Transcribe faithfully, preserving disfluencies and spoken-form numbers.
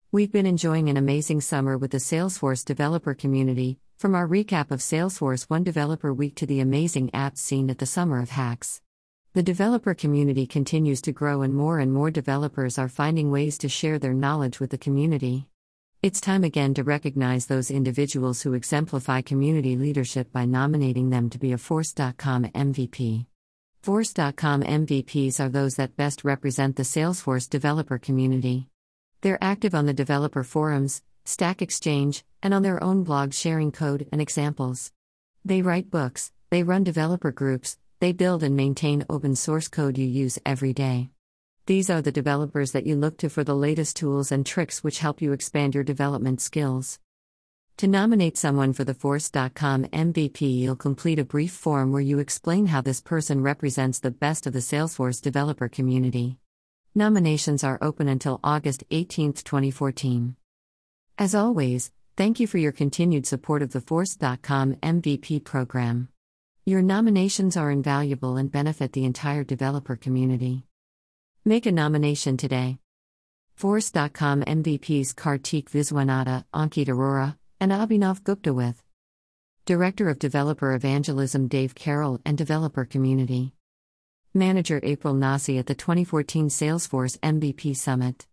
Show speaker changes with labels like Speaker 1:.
Speaker 1: We've been enjoying an amazing summer with the Salesforce developer community, from our recap of Salesforce One Developer Week to the amazing apps seen at the Summer of Hacks. The developer community continues to grow, and more and more developers are finding ways to share their knowledge with the community. It's time again to recognize those individuals who exemplify community leadership by nominating them to be a Force dot com M V P. Force dot com M V Ps are those that best represent the Salesforce developer community. They're active on the developer forums, Stack Exchange, and on their own blogs sharing code and examples. They write books, they run developer groups, they build and maintain open source code you use every day. These are the developers that you look to for the latest tools and tricks which help you expand your development skills. To nominate someone for the Force dot com M V P, you'll complete a brief form where you explain how this person represents the best of the Salesforce developer community. Nominations are open until August eighteenth, twenty fourteen. As always, thank you for your continued support of the Force dot com M V P program. Your nominations are invaluable and benefit the entire developer community. Make a nomination today. Force dot com M V Ps Kartik Viswanatha, Ankit Arora, and Abhinav Gupta with Director of Developer Evangelism Dave Carroll and Developer Community Manager April Nasi at the twenty fourteen Salesforce M V P Summit.